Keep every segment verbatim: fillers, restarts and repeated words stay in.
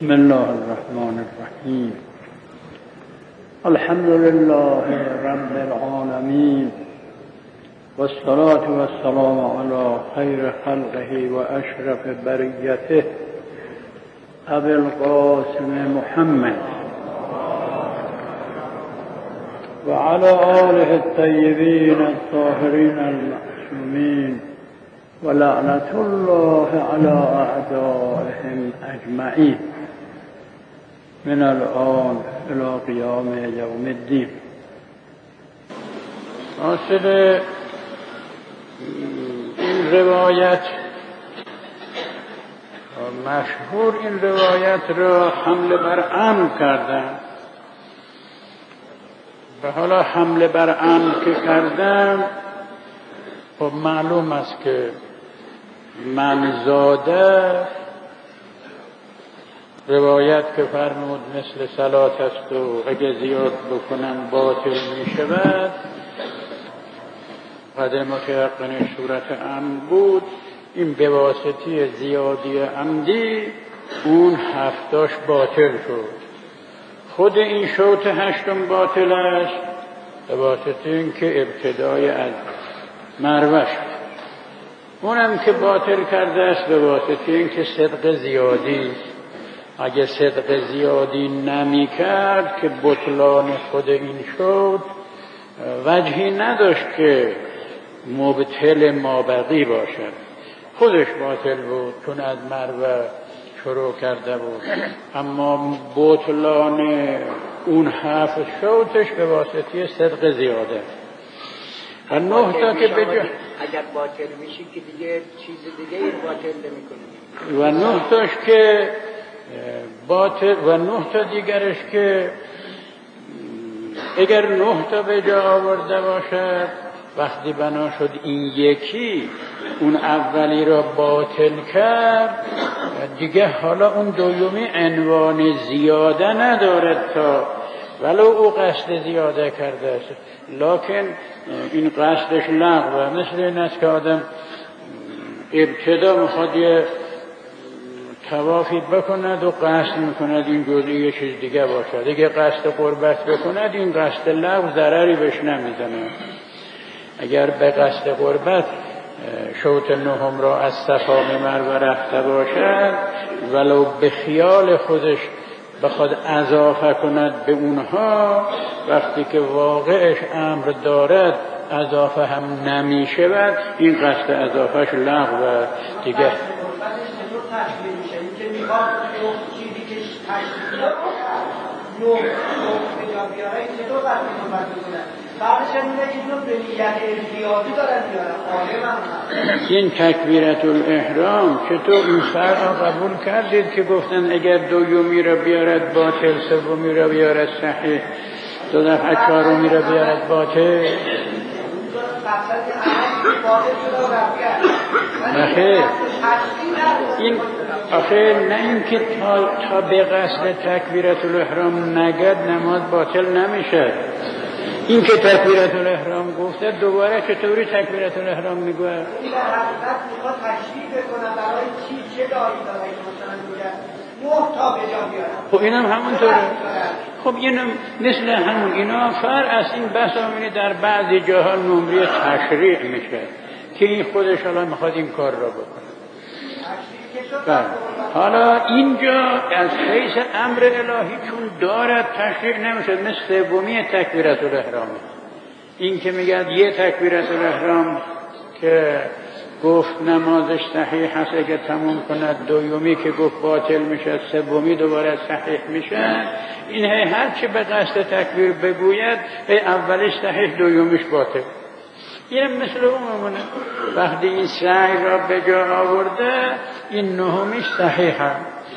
بسم الله الرحمن الرحیم. الحمد لله رب العالمین والصلاة والسلام علی خیر خلقه و اشرف بریته ابی القاسم محمد و علی آله الطیبین الطاهرین المعصومین و لعنت الله علی اعدائهم اجمعین من الان الى قیام یوم الدین. حاصل این روایت مشهور این روایت را حمله بر عمد کردن و حالا حمله بر عمد که کردن خب معلوم است که منزاده روایت که فرمود مثل صلات است و اگه زیاد بکنن باطل می شود، قد متیقن صورت عمد بود. این به واسطه زیادی عمدی اون هفتاش باطل شد. خود این شوط هشتم باطل است به واسطه اینکه ابتدای از مروه شد. اونم که باطل کرده است به واسطه اینکه صدق زیادی، اگه صدق زیادی نمی کرد که بطلان خود این شد وجهی نداشت که مبطل مابقی باشد. خودش باطل بود چون از مروه شروع کرده بود، اما بطلان اون هفت شوطش به واسطه صدق زیاده. و نه تا که بجا اگر باطل میشه که دیگه چیز دیگه باطل نمیکنه. و نه تاش که باطل و نه تا دیگرش که اگر نه تا به جا آورده باشد، وقتی بنا شد این یکی اون اولی را باطل کرد دیگه حالا اون دومی عنوان زیاده ندارد، تا ولو او قصد زیاده کرده است، لکن این قصدش لغوه. مثل این است که آدم ابتدا میخواد یه توافی بکند و قصد میکند این جزئی یه چیز دیگه باشد. اگه قصد قربت بکند این قصد لغو ضرری بهش نمیزنه. اگر به قصد قربت شوط نهم را از صفا به مروه رفته باشد، ولو به خیال خودش بخواد اضافه کند به اونها، وقتی که واقعش امر دارد اضافه هم نمی شود، این قصد اضافهش لغو دیگه. که میخواد چیزی که تشکیل نوع نوع به جا بیاره این چطور باید صحبت میکنن؟ بعدش هم میگه اینو به نیت ارتیابی دارن بیارن عالم هم. این تکبیرت الاحرام چطور این فرق قبول کردید که گفتن اگر دومی را بیارد باطل، سومی را بیارد صحیح، دو دفعه چهارمی را بیارد باطل؟ نخیر، این آخه نه این که تا, تا به قصد تکبیرت الاحرام نگد نماز باطل نمیشه. این که تکبیرت الاحرام گفته دوباره چطوری تکبیرت الاحرام میگوه؟ این در حقیقت میخواد تشریح بکنه برای چی چه داری داره که مثلا میگه نه تا به جا بیارم. خب اینم همونطوره. خب اینم مثل همون اینا فرع است. این بس آمینه در بعضی جاها نمره تشریع میشه که این خودش الان میخواد این کار را بکنه. بله. حالا اینجا از حیث امر الهی چون دارد تشریع نمیشه، مثل سومی تکبیرت الاحرام. این که میگه یه تکبیرت الاحرام که گفت نمازش صحیح هست اگه تموم کند، دومی که گفت باطل میشه، سومی دوباره صحیح میشه. این هر چه به قصد تکبیر بگوید اولیش صحیح دومیش باطل. این مثل اون وقتی این سعی را به جا آورده این نهمیش صحیح هم.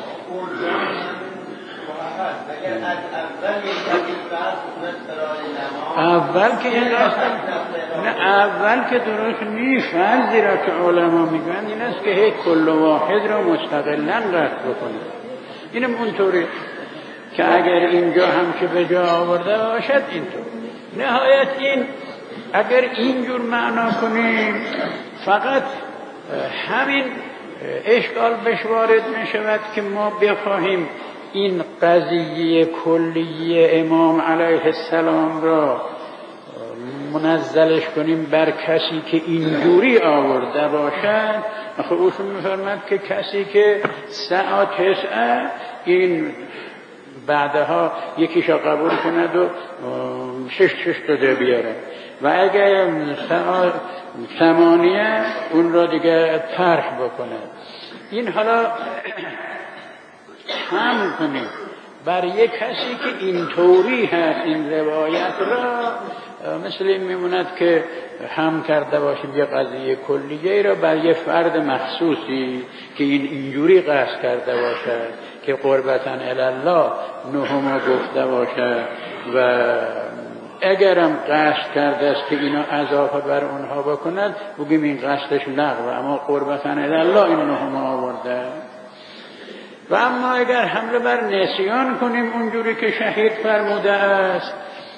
اول که این نه اول که درست نیست، فرضی را که علما میگن این است که هی کل واحد را مستقلا رد بکنه. اینم اونطوری که اگر اینجا هم که به جا آورده باشد اینطور. نهایت این اگر اینجور معنا کنیم فقط همین اشکال بهش وارد می شود که ما بخواهیم این قضیه کلیه امام علیه السلام را منزلش کنیم بر کسی که اینجوری آورده باشد، خب اوشون میفرمد که کسی که سعا تسعه این بعدها یکیشا قبول کند و شش شش داده بیاره و اگر سعا ثمانیه اون را دیگه طرح بکنه. این حالا هم کنیم بر یک کسی که اینطوری هست این روایت را مثل این میموند که هم کرده باشیم یه قضیه کلیه را بر یه فرد مخصوصی که این اینجوری قصد کرده باشد که قربتاً الله نهما گفته باشد و اگرم قصد کرده است که اینا اضافه بر اونها بکند بگیم این قصدش لغو، اما قربتاً الله این نهما آورده. و اما اگر حمله بر نسیان کنیم اونجوری که شهید فرموده است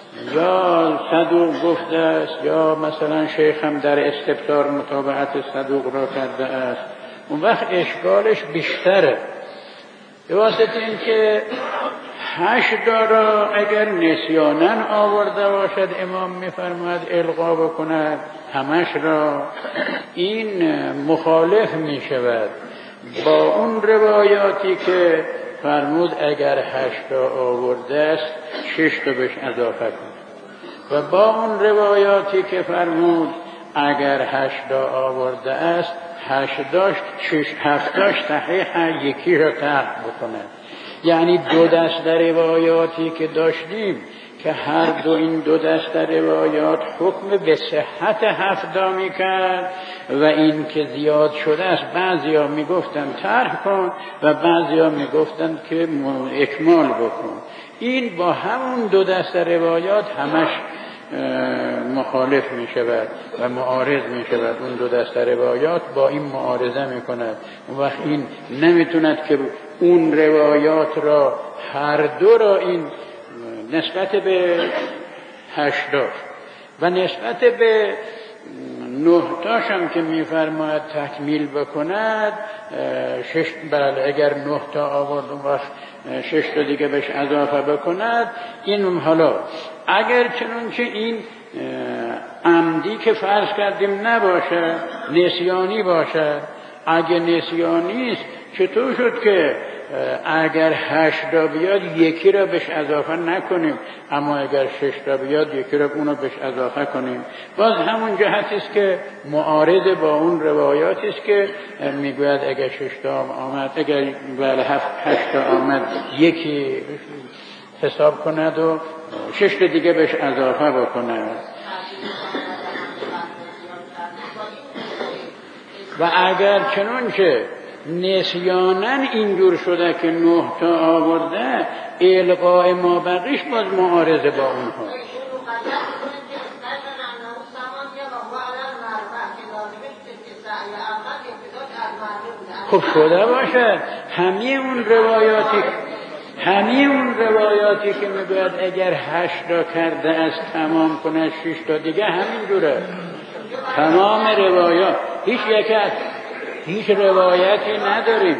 یا صدوق گفته است یا مثلا شیخ هم در استبصار متابعت صدوق را کرده است، اون وقت اشکالش بیشتره. به واسطه این که هشت را اگر نسیانن آورده باشد امام میفرماید القا بکند همش را، این مخالف می شود با اون روایاتی که فرمود اگر هشتا آورده است شش تا بهش اضافه کن و با اون روایاتی که فرمود اگر هشتا آورده است هشتاش شش هفتاش صحیح یکی را ترک بکنه. یعنی دو دست روایاتی که داشتیم که هر دو این دو دست روایات حکم به صحت هفتا میکرد و این که زیاد شده است بعضی ها میگفتن طرح کن و بعضی ها میگفتن که اکمال بکن. این با همون دو دست روایات همش مخالف می شود و معارض می شود. اون دو دست روایات با این معارضه می کند. اون وقت این نمیتوند که اون روایات را هر دو را این نسبت به هشتاش و نسبت به نهتاش هم که میفرماید تکمیل بکند شش، بله اگر نه تا آورد اون وقت شش تا دیگه بهش اضافه بکند. این حالا اگر چنانچه این عمدی که فرض کردیم نباشه نسیانی باشه، اگه نسیانی است چطور شد که اگر هشت را بیاد یکی را بهش اضافه نکنیم اما اگر شش را بیاد یکی را اونو بهش اضافه کنیم؟ باز همون جهتی است که معارض با اون روایاتی است که میگوید اگر شش تا آمد اگر بله هفت هشت تا آمد یکی حساب کند و شش تا دیگه بهش اضافه بکند. و اگر چنانچه نسیانن اینجور شده که نه تا آورده القاء ما بقیش باز معارضه با اونها. خب شده باشد همه اون روایاتی همه اون روایاتی که میگوید اگر هشت تا کرده از تمام کنه شش تا دیگه همین جوره. تمام روایات هیچ یک از هیچ روایتی نداریم.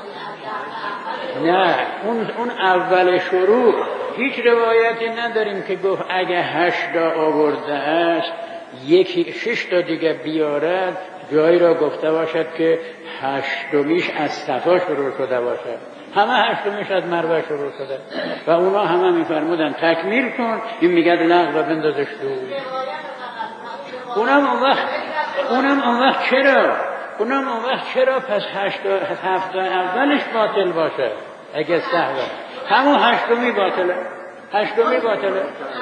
نه اون اون اول شروع هیچ روایتی نداریم که گفت اگه هشت تا آورده است یکی شش تا دیگه بیارد. جایی را گفته باشد که هشتمیش از صفا شروع شده باشد. همه هشتمیش از مروه شروع شده و اونا همه میفرمودن تکمیل کن، این میگد لغو و بندازش دور. اونم اون وقت اونم اون وقت چرا اونم اون وقت چرا پس هشت هفت اولش باطل باشه؟ اگه سهوه همون هشتمی باطله هشتمی باطله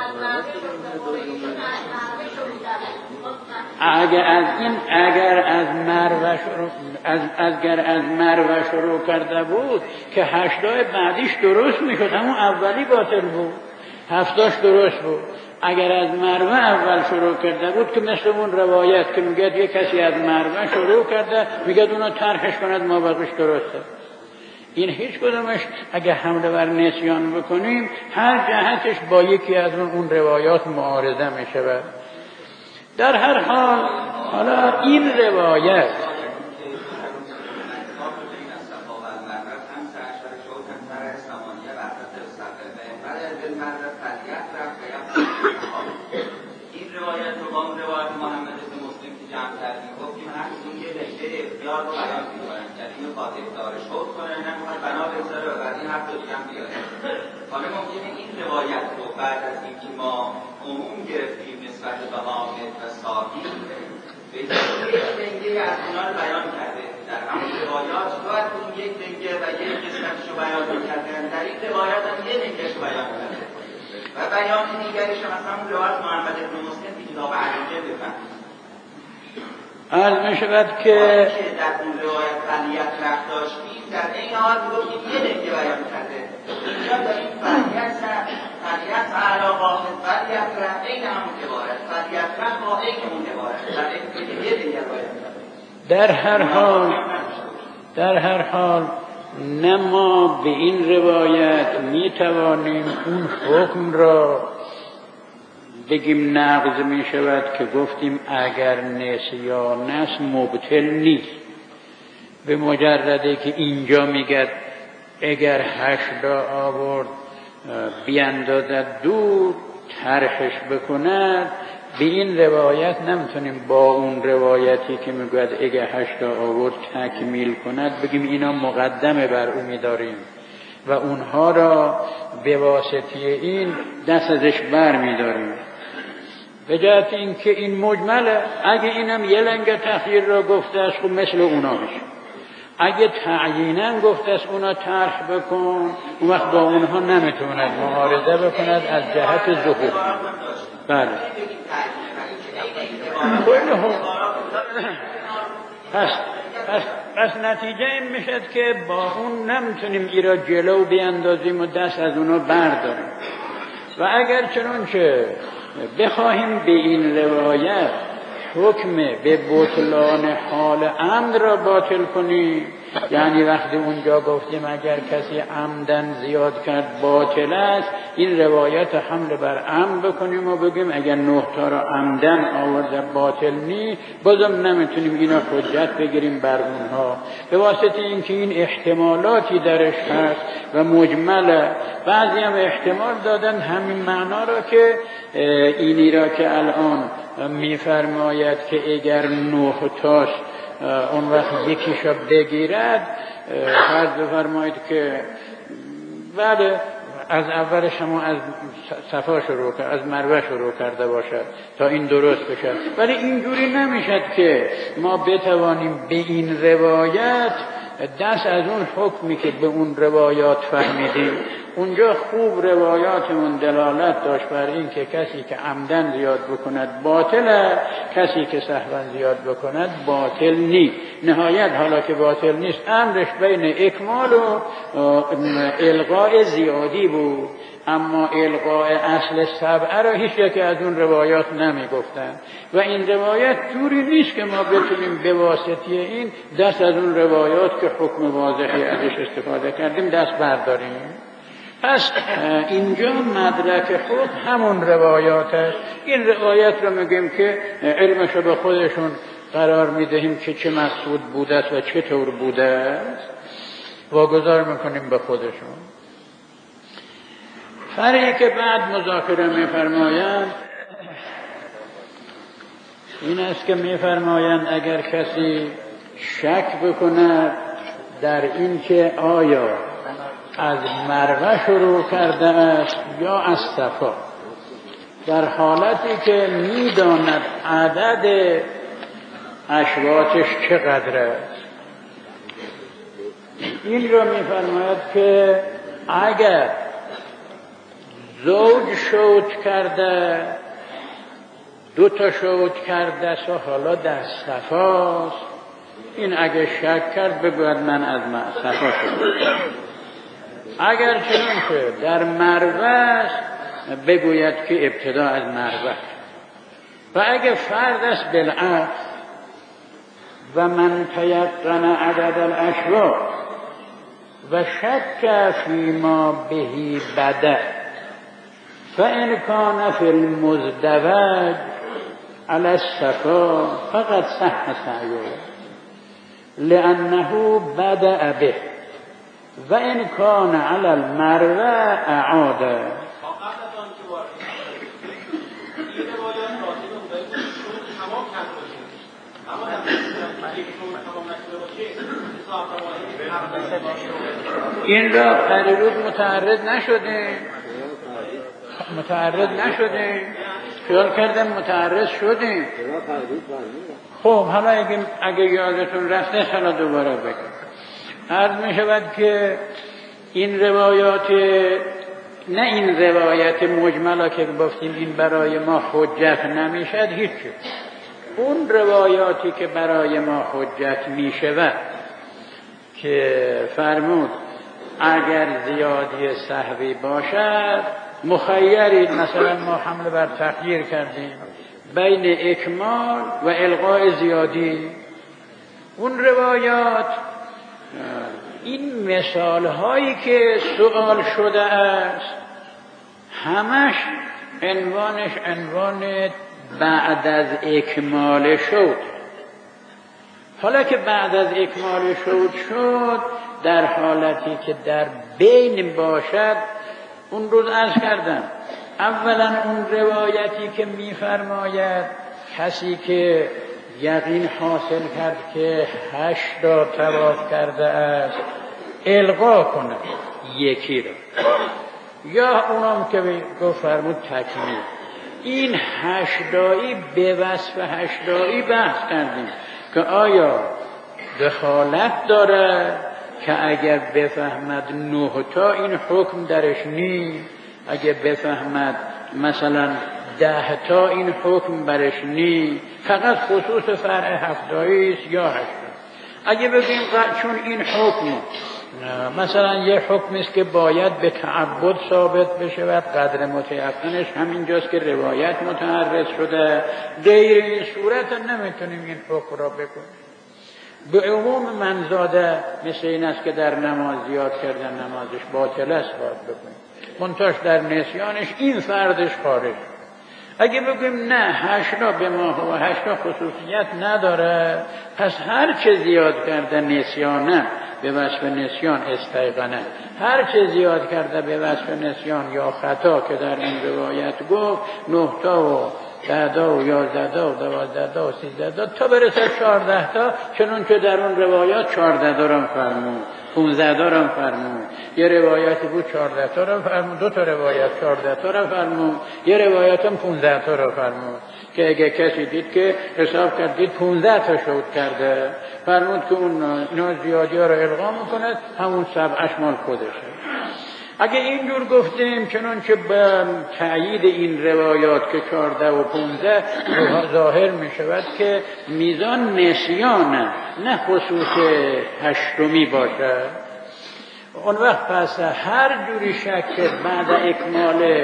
اگر از این اگر از مروه شروع از اگر از مروه شروع کرده بود که هشتای بعدیش درست میشد، همون اولی باطل بود هفتاش درست بود. اگر از مروه اول شروع کرده بود که مثل اون روایت که میگه یک کسی از مروه شروع کرده میگه اونو طرحش کند ما بقیش درسته. این هیچ کدومش اگه حمله بر نسیان بکنیم هر جهتش با یکی از اون روایات معارضه میشه. در هر حال حالا این روایت المرد فلیت رفت و این روایت رو با اون روایت محمد بن مسلم که جمع کردیم گفتیم هر کدوم یه رشته اختیار رو بیان می‌کنن، یعنی اینو قاطع داره شوق کنه نه می‌خواد بنا بذاره و بعد این حرف رو دیگه هم بیاره. حالا ممکنه این روایت رو بعد از اینکه ما عموم گرفتیم نسبت به حامد و ساقی به یک دنگه از اونا رو بیان کرده. در همون روایات باید اون یک دنگه و یک قسمتش رو بیان می‌کردن، در این روایات هم یک دنگهش رو بیان کرده و بیان دیگرش هم مثلا اون روایت محمد بن مسلم که کتاب عقیده بفهمید. عرض می‌شود که در اون روایت فلیت رفت داشتیم در این حال بگفتیم یه دنگه بیان کرده. اینجا داریم فلیت رفت فلیت علاقه فلیت رفت این همون عبارت فلیت رفت با این همون عبارت در این یه دنگه بیان کرده. در هر حال در هر حال نه ما به این روایت می توانیم اون حکم را بگیم نقض می شود که گفتیم اگر نسیان است مبطل نیست. به مجرده که اینجا میگه اگر هشتا آورد بیاندازد دور طرحش بکند، به این روایت نمیتونیم با اون روایتی که میگوید اگه هشتا آورد تکمیل کند بگیم اینا مقدمه بر او میداریم و اونها را به واسطه این دست ازش بر میداریم. به جهت این که این مجمله، اگه اینم یه لنگ تخییر را گفته است خب مثل اونا میشه، اگه تعییناً گفته است اونا طرح بکن اون وقت با اونها نمیتوند معارضه بکند از جهت ظهور. بله پس پس پس نتیجه این میشد که با اون نمیتونیم ای را جلو بیاندازیم و دست از اونا برداریم و اگر چنانچه بخواهیم به این روایت حکم به بطلان حال عمد را باطل کنیم، یعنی وقتی اونجا گفتیم اگر کسی عمدن زیاد کرد باطل است، این روایت حمل بر عمد بکنیم و بگیم اگر نه تا را عمدن آورده باطل نی، بازم نمیتونیم اینا حجت بگیریم بر اونها به واسطه اینکه این احتمالاتی درش هست و مجمله. بعضی هم احتمال دادن همین معنا را که اینی را که الان میفرماید که اگر نه تاش اون وقت یکیشا بگیرد، فرض بفرمایید که بله از اولش هم از صفا شروع کرد، از مروه شروع کرده باشد تا این درست بشد، ولی اینجوری نمیشد که ما بتوانیم به این روایت دست از اون حکمی که به اون روایات فهمیدیم. اونجا خوب روایاتمون دلالت داشت بر این که کسی که عمدن زیاد بکند باطله، کسی که سهوا زیاد بکند باطل نیست. نهایت حالا که باطل نیست امرش بین اکمال و الغاء زیادی بود، اما الغاء اصل سبعه را هیچ یکی از اون روایات نمی گفتن و این روایت جوری نیست که ما بتونیم به واسطه این دست از اون روایات که حکم واضحی ازش استفاده کردیم دست برداریم. پس اینجا مدرک خود همون روایات است. این روایت رو میگیم که علمش رو به خودشون قرار میدهیم که چه مقصود بوده است و چطور بوده است، واگذار میکنیم به خودشون. فرقی که بعد مذاکره میفرمایند این است که میفرمایند اگر کسی شک بکند در این که آیا از مروه شروع کرده است یا از صفا، در حالتی که میداند عدد اشواطش چقدر است، این را میفرماید که اگر زوج شوت کرده، دو تا شوت کرده است و حالا در صفاست، این اگر شک کرد بگوید من از صفا شدم. اگر چنانچه در مروه است بگوید که ابتدا از مروه. و اگر فرد است بالعکس و من تیقن عدد الاشواط و شک فیما بهی بده فإن كان في المزدوج على الصفا فقد صح سعيه لأنه بدأ به وإن كان على المروة أعاد. این را پریروز متعرض نشده متعرض نشده خیال کردم متعرض شده. خب حالا اگه, اگه یادتون رفته حالا دوباره بگم. عرض می شود که این روایات، نه این روایت مجملا که گفتیم این برای ما حجت نمیشد هیچ، اون روایاتی که برای ما حجت می شود که فرمود اگر زیادی سهوی باشد مخیرید، مثلا ما حمله بر تغییر کردیم بین اکمال و الغاء زیادی. اون روایات این مثال هایی که سؤال شده است همش عنوانش عنوان بعد از اکمال شد. حالا که بعد از اکمال شد شد در حالتی که در بین باشد، اون روز عرض کردم اولا اون روایتی که میفرماید کسی که یقین حاصل کرد که هشتا طواف کرده است الغا کنه یکی رو، یا اونم که گفت فرمود تکمیل. این هشتایی به وصف هشتایی بحث کردیم که آیا دخالت داره که اگر بفهمد نه تا این حکم درش نی، اگر بفهمد مثلا ده تا این حکم برش نی، فقط خصوص فرع هفتایی است یا هشتا. اگه بگیم چون این حکم مثلا یه حکم است که باید به تعبد ثابت بشه و قدر متیقنش همینجاست که روایت متعرض شده، غیر این صورت نمیتونیم این حکم را بکنیم. به عموم منزاده مثل این است که در نماز زیاد کردن نمازش باطل است باید بکنیم، منتاش در نسیانش این فردش خارج. اگه بگیم نه هشتا به ما و هشتا خصوصیت نداره، پس هر چه زیاد کرده نسیانه به وصف نسیان استیقنه، هر چه زیاد کرده به وصف نسیان یا خطا که در این روایت گفت نه تا و ده تا و یازده تا و دوازده تا و سیزده تا تا برسه چهارده تا، چنون که در اون روایات چهارده تا را فرمود، پونزده تا را فرمود. یه روایتی بود چهارده تا را فرمود، دو تا روایت چهارده تا را فرمود، یه روایت هم پونزده تا را فرمود که اگه کسی دید که حساب کرد دید پونزده تا شد کرده، فرمود که اون اینا زیادی ها را الغا میکند، همون سبعش مال خودشه. اگه اینجور گفتیم چنانچه به تأیید این روایات که چهارده و پونزده ظاهر می شود که میزان نسیانه نه خصوص هشتمی باشد، اون وقت پس هر جوری شک بعد اکمال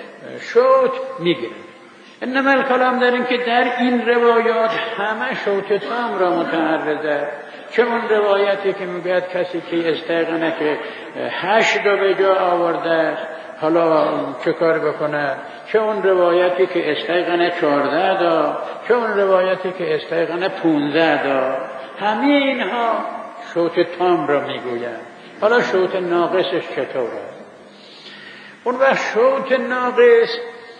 شد میگیریم. انما الکلام داریم که در این روایات همه شوط تام را متعرضه، چه اون روایتی که میگوید کسی که استیقنه که هشت را به جا آورده حالا چه کار بکنه، چه اون روایتی که استیقنه چهارده دا، چه اون روایتی که استیقنه پونزده دا، همه اینها شوط تام را میگوید. حالا شوط ناقصش چطوره؟ اون وقت شوط ناقص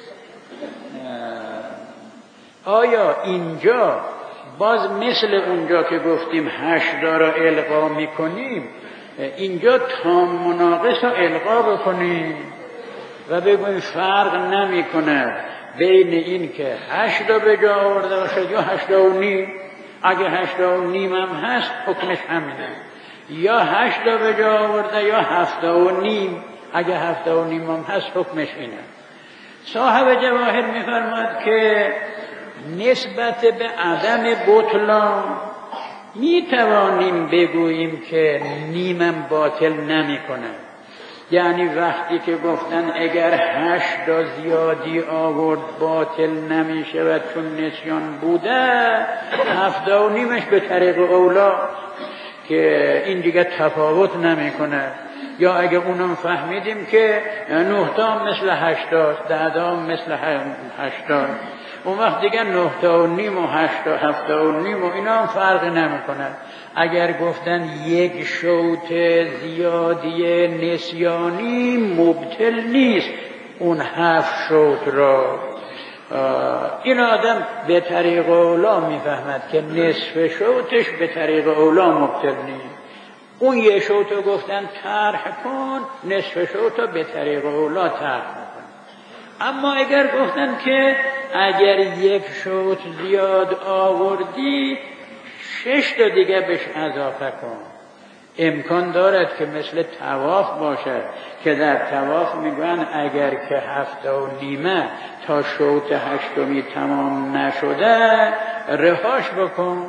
آیا اینجا باز مثل اونجا که گفتیم هشتا را الغا میکنیم، اینجا تام مناقص را الغا بکنیم و بگویم فرق نمیکنه بین این که هشتا به جا آورده باشد یا هشتا و نیم؟ اگه هشتا و نیم هم هست حکمش همینه، یا هشتا به جا آورده یا هفتا و نیم، اگه هفتا و نیم هم هست حکمش اینه. صاحب جواهر میفرماد که نسبت به عدم بطلان می توانیم بگوییم که نیمم باطل نمی کنه. یعنی وقتی که گفتن اگر هشت زیادی آورد باطل نمی شود چون نسیان بوده، هفته و نیمش به طریق اولا که این دیگه تفاوت نمی کنه. یا اگه اونم فهمیدیم که نه تا مثل هشتاست، ده تا مثل هشتاست، اون وقت دیگه نه تا و نیم و هشت تا هفت تا و نیم و اینا هم فرق نمی کنن. اگر گفتن یک شوط زیادی نسیانی مبطل نیست اون هفت شوط را، این آدم به طریق اولا میفهمد که نصف شوتش به طریق اولا مبتل نیست. اون یه شوتو گفتن طرح کن، نصف شوتو به طریق اولا طرح کن. اما اگر گفتن که اگر یک شوت زیاد آوردی شش تا دیگه بهش اضافه کن، امکان دارد که مثل طواف باشد که در طواف میگن اگر که هفته و نیمه تا شوط هشتمی تمام نشده رهاش بکن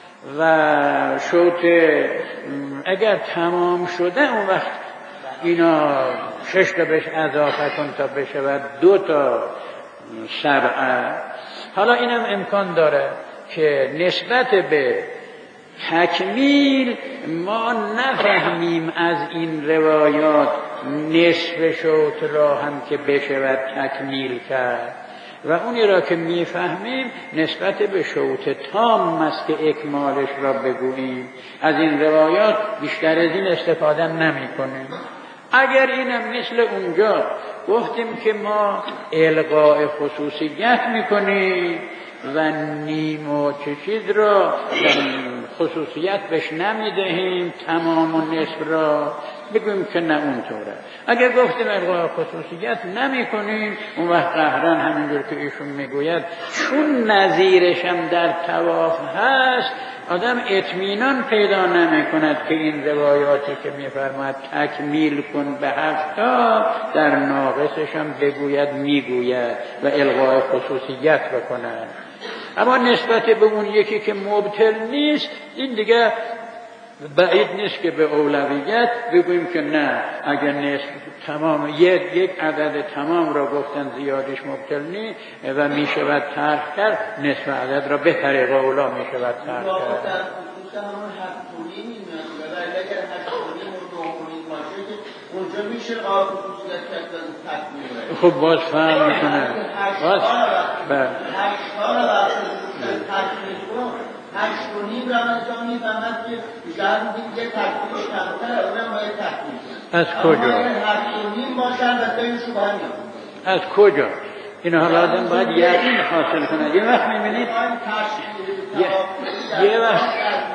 و شوط اگر تمام شده اون وقت اینا شش تا بهش اضافه کن تا بشود دو تا سبعه. حالا اینم امکان داره که نسبت به تکمیل ما نفهمیم از این روایات نصف شوط را هم که بشود تکمیل کرد و اونی را که میفهمیم نسبت به شوط تام است که اکمالش را بگوییم. از این روایات بیشتر از این استفاده نمی کنیم. اگر اینم مثل اونجا گفتیم که ما الغاء خصوصیت میکنیم و نیم و چه چیز را خصوصیت بهش نمیدهیم تمام و نصف را، بگویم که نه اونطوره. اگر گفتیم الغاء خصوصیت نمی کنیم اون وقت قهرن همینجور که ایشون میگوید چون نظیرش هم در طواف هست آدم اطمینان پیدا نمی کند که این روایاتی که میفرماید تکمیل کن به هفتا در ناقصش هم بگوید میگوید و الغاء خصوصیت بکند. اما نسبت به اون یکی که مبتل نیست این دیگه بعید نیست که به اولویت بگوییم که نه اگر نصف تمام یک یک عدد تمام را گفتن زیادش مبتل نیست و می شود ترک کرد، نصف عدد را به طریق اولا می شود ترک کرد. اونجا میشه آب خصوصیت کردن تکمیل. خب باز فهم میکنه. باز بله. هشتان را تکمیل کن. هشت و نیم را انسان میفهمد که بیشتر دیگه تکمیلش کمتره، اونم باید تکمیل کنه. از کجا؟ اما اگر هشت و نیم باشن و بین شبه نیم. از کجا؟ این حالا آدم باید یقین حاصل کنه. یه وقت میبینید یه یه وقت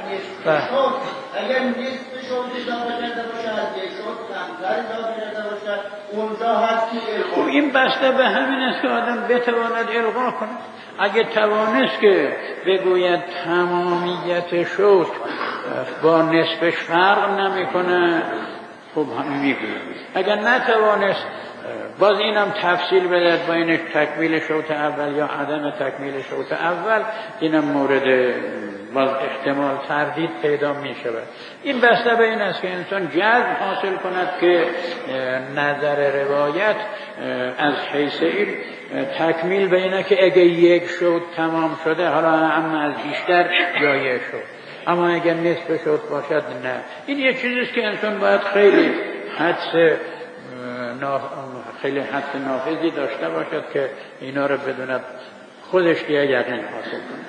اگر نصف شوط اضافه کرده باشه از یک شوط کمتر اضافه کرده باشه اونجا هست که خب این بسته به همین است که آدم بتواند الغا کنه. اگه توانست که بگوید تمامیت شوط با نصفش فرق نمیکنه خب هم میگوید. اگر نتوانست باز اینم تفصیل بدهد با اینش تکمیل شوط اول یا عدم تکمیل شوط اول، اینم مورد باز احتمال تردید پیدا می شود. این بسته به این است که انسان جذب حاصل کند که نظر روایت از حیث این تکمیل به اینه که اگه یک شوط تمام شده حالا اما از بیشتر یا یک شوط، اما اگر نصف شوط باشد نه. این یک چیزیست که انسان باید خیلی حدس ناف... خیلی حدس نافذی داشته باشد که اینا رو بدوند خودش که یقین حاصل کنه.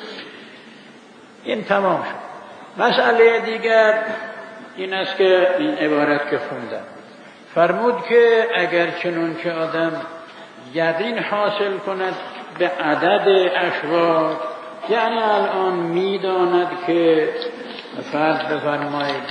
این تمام شد. مسئله دیگر این است که این عبارت که خوندم فرمود که اگر چنون که آدم یقین حاصل کند به عدد اشواط، یعنی الان میداند که فرض بفرمایید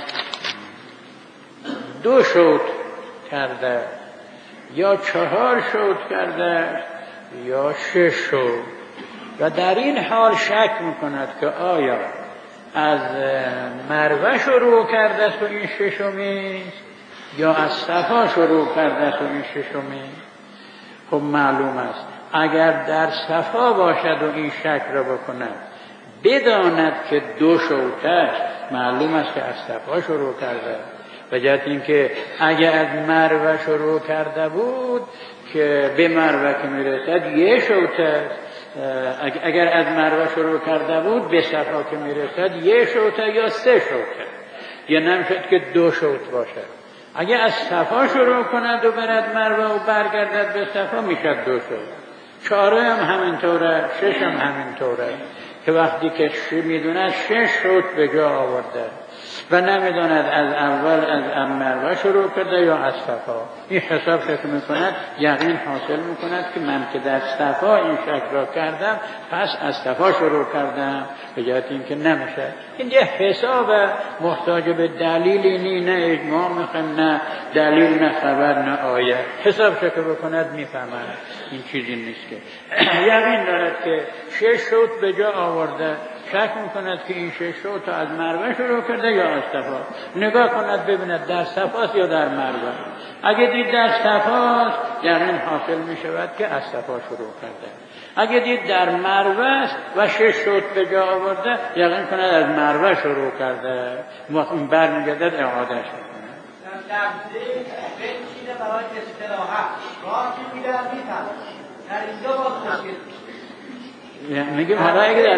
دو شوط کرده یا چهار شوط کرده یا شش شوط و در این حال شک میکند که آیا از مروه شروع کرده است و این ششمی یا از صفا شروع کرده است و این ششمی، خب معلوم است اگر در صفا باشد و این شک را بکند بداند که دو شوط است، معلوم است که از صفا شروع کرده. به جهت اینکه اگر از مروه شروع کرده بود که به مروه که میرسد یه شوط است، اگر از مروه شروع کرده بود به صفا که میرسد یه شوط یا سه شوط، یا نمیشد که دو شوط باشد. اگر از صفا شروع کند و برد مروه و برگردد به صفا میشد دو شوط. چهاره هم همینطوره، شش هم همینطوره که وقتی که میدونه شش شوط به جا آورده. و نمیداند از اول از مروه شروع کرده یا از صفا. این حساب فکر میکند یقین حاصل میکند که من که در صفا این شک را کردم پس از صفا شروع کردم، به جهت اینکه نمیشه. این یه حساب محتاج به دلیلی نی، نه اجماع میخوایم نه دلیل نه خبر نه آیه. حساب شک بکند میفهمد این چیزی نیست که یقین دارد که شش شوط به جا آورده، شک میکند که این شش شوط از مروه شروع کرده یا از صفا. نگاه کند ببیند در صفاست یا در مروه. اگه دید در صفاست یقین حاصل میشود که از صفا شروع کرده. اگه دید در مروه است و شش شوط به جا آورده یقین کند از مروه شروع کرده، این برمیگردد اعادهش میکنه. در ذهن بنشینه برای استراحت راه که میدن میفهم در اینجا باز مشکل میگیم حالا اگه در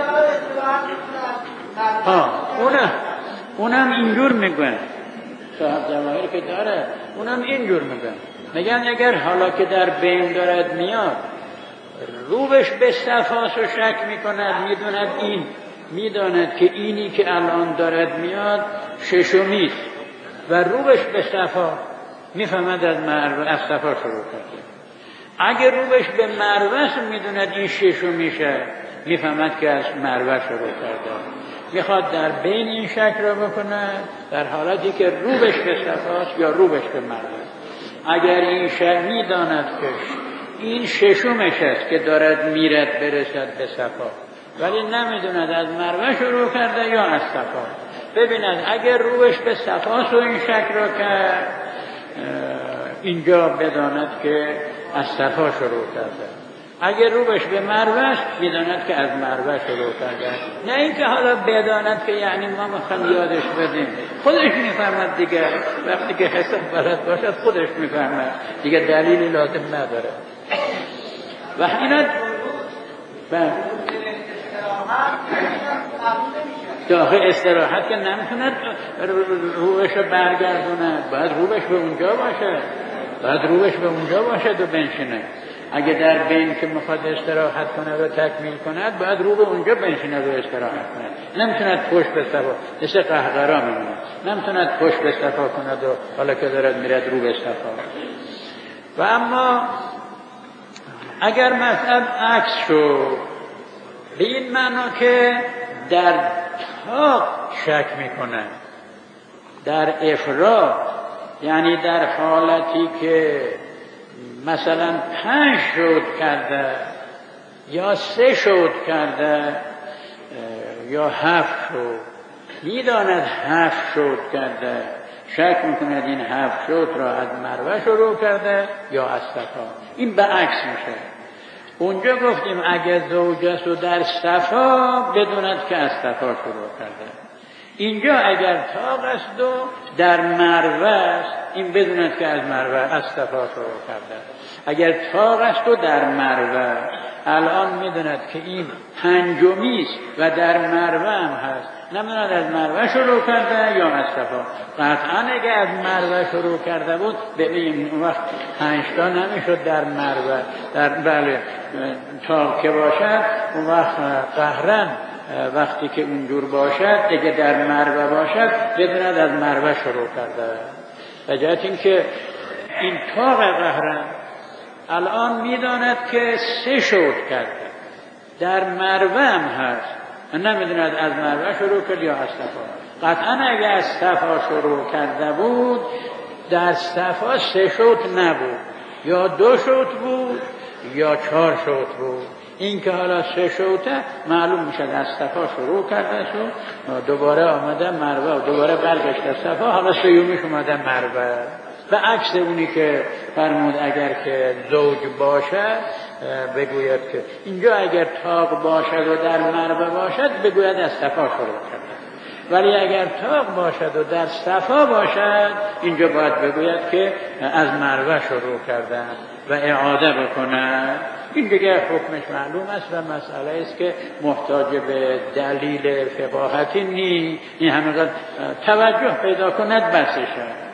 ها اونم اونم اینجور میگن صاحب جواهر که داره اونم اینجور میگن میگن اگر حالا که در بین دارد میاد روبش به صفاست و شک میکند، میدوند این میداند که اینی که الان دارد میاد ششمیست و روبش به صفا، میفهمد از مروه از صفا شروع کرده. اگر روبش به مروه میدوند این ششو میشه، میفهمد که از مروه شروع کرده. میخواد در بین این شک را بکنه در حالتی که روبش به صفاست یا روبش به مروه. اگر این شک میداند که این ششمش است که دارد میرد برسد به صفا ولی نمیدوند از مروه شروع کرده یا از صفا، ببیند اگر روبش به صفاست و این شک را کرد اینجا بداند که از صفا شروع کرده. اگر روبش به مروه است میداند که از مروه شروع کرده. نه اینکه حالا بداند که یعنی ما میخوام یادش بدیم، خودش میفهمد دیگه. وقتی که حساب بلد باشد خودش میفهمد دیگه، دلیلی لازم نداره. و اینا بله داخل استراحت که نمیتوند روبش رو برگردونه، باید روبش به اونجا باشه، باید روبش به اونجا باشه و بنشینه. اگه در بین که میخواد استراحت کنه و تکمیل کند باید رو به اونجا بنشینه و استراحت کنه. نمیتوند پشت به صفا، مثل قهقرا میمونه، نمیتوند پشت به صفا کند و حالا که دارد میرد رو به صفا. و اما اگر مثلا عکس شد به این معنا که در طاق شک میکنه، در افراط، یعنی در حالتی که مثلا پنج شد کرده یا سه شد کرده یا هفت شد، میداند هفت شد کرده، شک میکند این هفت شد را از مروه شروع کرده یا از صفا. این به عکس میشه. اونجا گفتیم اگر زوجست و در صفا بدوند که از صفا شروع کرده. اینجا اگر طاق است و در مروه است این بدوند که از مروه از صفا شروع کرده. اگر طاق است و در مروه الان میدوند که این پنجمی است و در مروه هم هست، نمیدوند از مروه شروع کرده یا از صفا. قطعا اگر از مروه شروع کرده بود ببینیم اون وقت پنج تا نمیشد در مروه، در بله طاق که باشد اون وقت قهرن وقتی که اونجور باشد اگه در مروه باشد بدوند از مروه شروع کرده. به جهت اینکه این طاق قهرن الان میداند که سه شد کرده، در مروه هم هست، نمیدوند از مروه شروع کرد یا از صفا. قطعا اگه از صفا شروع کرده بود در صفا سه شد نبود، یا دو شد بود یا چهار شد بود. این که حالا سه شوته معلوم میشه از صفا شروع کرده شد دوباره آمده مروه و دوباره برگشته صفا، حالا سیومیش اومده مروه. به عکس اونی که فرمود اگر که زوج باشد بگوید که اینجا اگر طاق باشد و در مروه باشد بگوید از صفا شروع کرده، ولی اگر طاق باشد و در صفا باشد اینجا باید بگوید که از مروه شروع کردن و اعاده بکنه. این دیگه حکمش معلوم است و مسئله است که محتاج به دلیل فقاهتی نی، این همه توجه پیدا کند بسشه.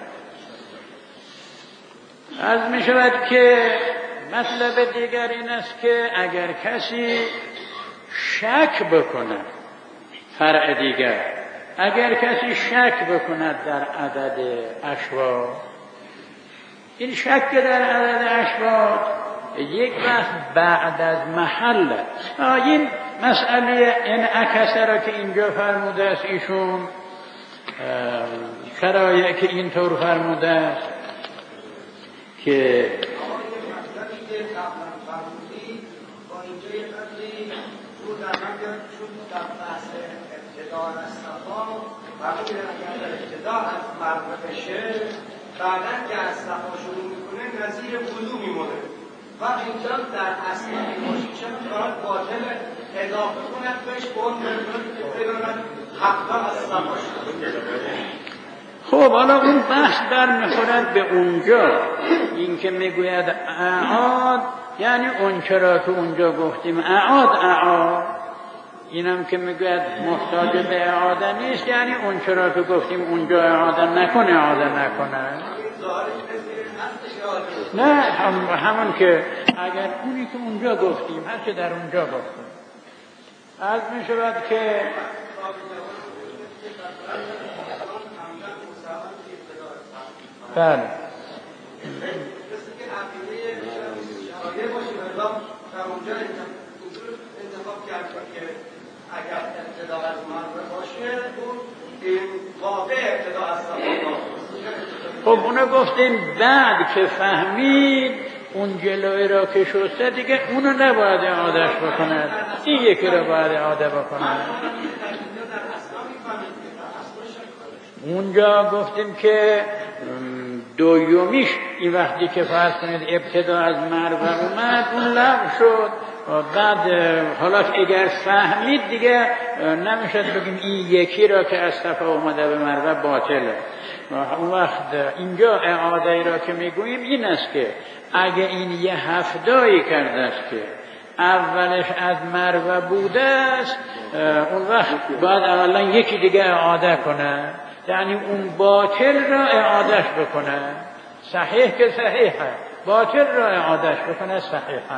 از می شود که مطلب دیگر این است که اگر کسی شک بکنه، فرع دیگر اگر کسی شک بکند در عدد اشواط، این شک در عدد اشواط یک وقت بعد از محل است. این مسئله انعکس را که اینجا فرموده است ایشون، شرایع که اینطور فرموده است که بعدن که از صفا شروع میکنه نظیر وضو میمونه و اینجا در اصل میموشیشم کارات باطل اضافه کنند بهش اون بدانند حقا از صفا خب حالا اون بحث برمیخورد به اونجا، این که میگوید اعاد، یعنی اون چرا که اونجا گفتیم اعاد اعاد، اینم که میگوید محتاج به اعاده نیست، یعنی اون چرا که گفتیم اونجا اعاده نکنه اعاده نکنه. نه هم همون که اگر اونی که اونجا گفتیم هر چه در اونجا گفتیم از میشود که بله اگر ابتدا از مرد باشه اون این واقع ابتدا از صفا. خب اونو گفتیم بعد که فهمید اون جلوی را که شسته دیگه اونو نباید اعادهش بکند، این یکی را باید اعاده بکند. اونجا گفتیم که دویومیش این وقتی که فرض کنید ابتدا از مروه اومد اون لغو شد، بعد حالا اگر فهمید دیگه نمیشد بگیم این یکی را که از صفا اومده به مروه باطله. اون وقت اینجا اعاده ای را که میگوییم این است که اگه این یه هفتایی کرده است که اولش از مروه بوده است، اون وقت باید اولا یکی دیگه اعاده کنه، یعنی اون باطل را اعادهش بکنه. صحیح که صحیحه، باطل را اعادهش بکنه صحیحه.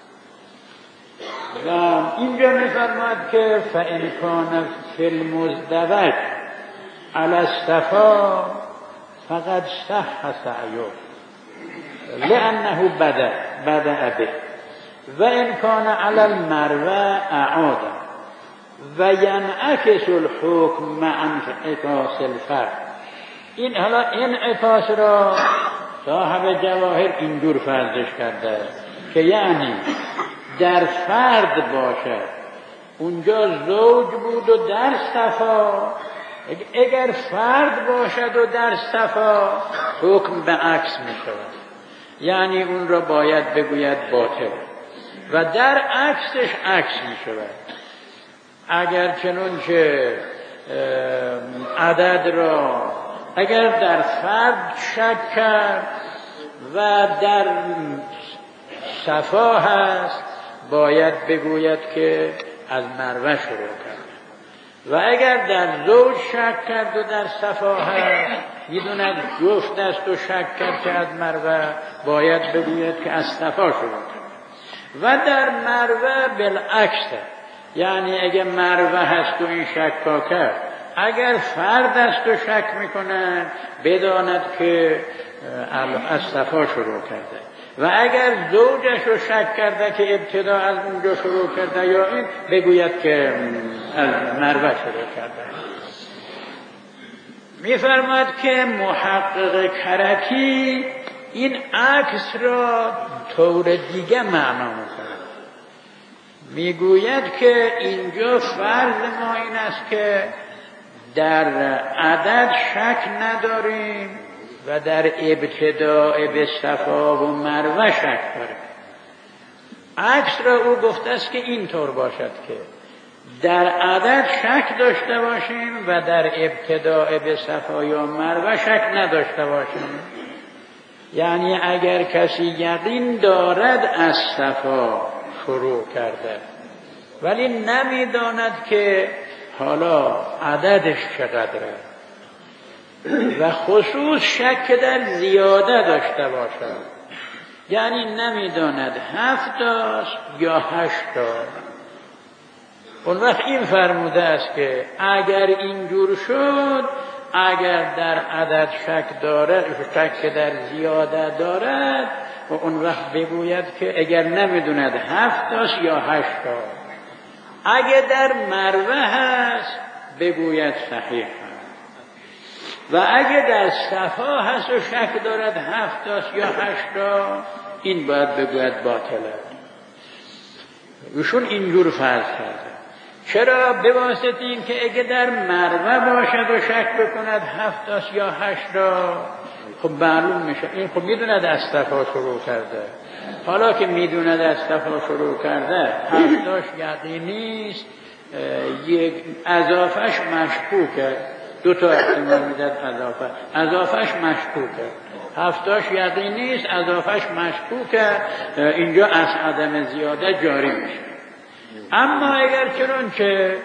و اینجا می‌فرماید که فَإِنْ كَانَ فِي الْمُزْدَوَجِ عَلَى الصَّفَا فَقَدْ صَحَّ سَعْيُهُ لِأَنَّهُ بَدَأَ بَدَأَ بِهِ وَإِنْ كَانَ عَلَى الْمَرْوَةِ أَعَادَ وَيَنْعَكِسُ الْحُكْمُ مَعَ انعکاس الْفَرْض. این حالا انعکاس را صاحب جواهر اینجور فرضش کرده که یعنی در فرد باشد اونجا زوج بود و در صفا، اگر فرد باشد و در صفا حکم به عکس می شود، یعنی اون را باید بگوید باطل و در عکسش عکس می شود. اگر چنون که عدد را اگر در فرد شک کرد و در صفا هست باید بگوید که از مروه شروع کرد، و اگر در زوج شک کرد و در صفا هست میدوند جفت است و شک کرد که از مروه باید بگوید که از صفا شروع کرد. و در مروه بالعکس، یعنی اگر مروه هست و این شک کرد، اگر فرد است و شک میکند بداند که از صفا شروع کرده، و اگر زوجش رو شک کرده که ابتدا از اونجا شروع کرده یا این بگوید که از مروه شروع کرده. میفرماد که محقق کرکی این عکس را طور دیگه معنا میکنه، میگوید که اینجا فرض ما این است که در عدد شک نداریم و در ابتداء به صفا و مروه شک داریم. عکس را او گفته است که اینطور باشد که در عدد شک داشته باشیم و در ابتداء به صفا یا مروه شک نداشته باشیم. یعنی اگر کسی یقین دارد از صفا شروع کرده ولی نمیداند که حالا عددش چقدره و خصوص شک در زیاده داشته باشد، یعنی نمیداند هفت است یا هشت است، اون وقت این فرموده است که اگر اینجور شد، اگر در عدد شک دارد، شک در زیاده دارد، و اون وقت بگوید که اگر نمیدوند هفت تاست یا هشت تا. اگر در مروه هست بگوید صحیح هست، و اگر در صفا هست و شک دارد هفت تاست یا هشت تا، این باید بگوید باطله. ایشون اینجور فرض کرده. چرا؟ به واسطه این که اگه در مروه باشد و شک بکند هفت تاست یا هشت تا، خب معلوم میشه این خب میدوند از صفا شروع کرده. حالا که میدوند از صفا شروع کرده، هفت تاش یقینی است، یک اضافهش مشکوکه. دو تا احتمال میداد اضافه، اضافهش مشکوکه. هفتاش یقینی است، اضافهش مشکوکه. اینجا از عدم زیاده جاری میشه. اما اگر چنانچه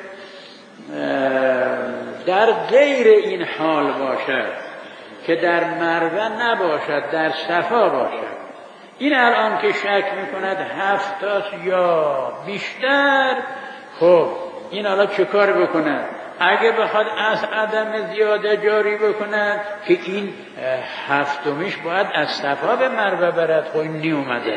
در غیر این حال باشد که در مروه نباشد، در صفا باشد، این الان که شک میکند هفت تاست یا بیشتر، خب این الان چه کار بکند؟ اگه بخواد از عدم زیاده جاری بکند که این هفتمیش باید از صفا به مروه برد، خب این نیومده.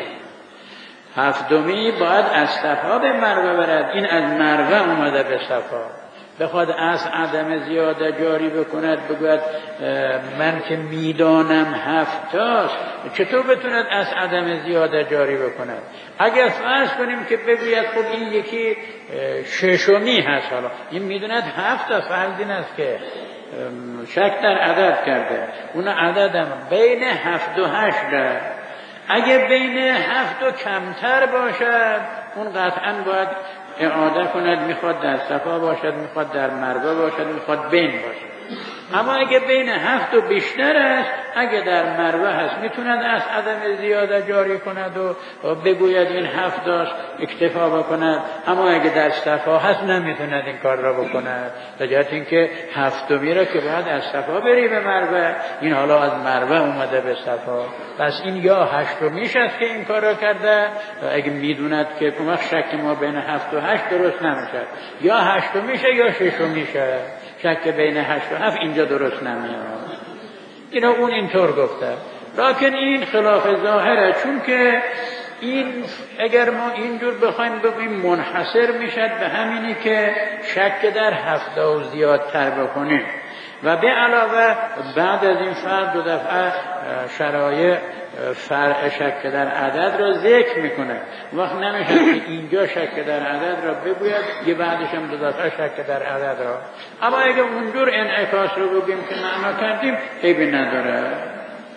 هفتمی باید از صفا به مروه برد، این از مروه اومده به صفا. بخواد از عدم زیاده جاری بکند، بگوید من که میدانم هفت تاست، چطور بتوند از عدم زیاده جاری بکند؟ اگر فرض کنیم که بگوید خب این یکی ششمی هست، حالا این میدوند هفت تاست، فرض این است که شک در عدد کرده، اون عددم بین هفت و هشت. اگه بین هفت و کمتر باشد، اون قطعا باید اعاده کند، میخواد در صفا باشد، میخواد در مروه باشد، میخواد بین باشد. اما اگه بین هفت و بیشتر است، اگه در مروه هست، میتوند از عدم زیاده جاری کند و بگوید این هفت داشت، اکتفا بکند. اما اگه در صفا هست، نمیتوند این کار را بکند، به جهت اینکه هفتمی را که باید از صفا بری به مروه، این حالا از مروه اومده به صفا. پس این یا هشتمیش است که این کار را کرده، اگه میدوند که اون شک ما بین هفت و هشت درست نمیشه، یا هشتمیشه یا ششمیشه. شک بین هشت و هفت اینجا درست نمیاد. اینا اون اینطور گفته، لیکن این خلاف ظاهره، چون که این اگر ما اینجور بخوایم بگیم منحصر میشد به همینی که شک در هفت و زیادتر بکنیم، و به علاوه بعد از این فرق دو دفعه شرایع فرع شک در عدد را ذکر میکنه. وقت نمیشه که اینجا شک در عدد را بگوید، یه بعدش هم دو دفعه شک در عدد را. اما اگه اونجور انعکاس رو بگیم که معنا کردیم، عیبی نداره.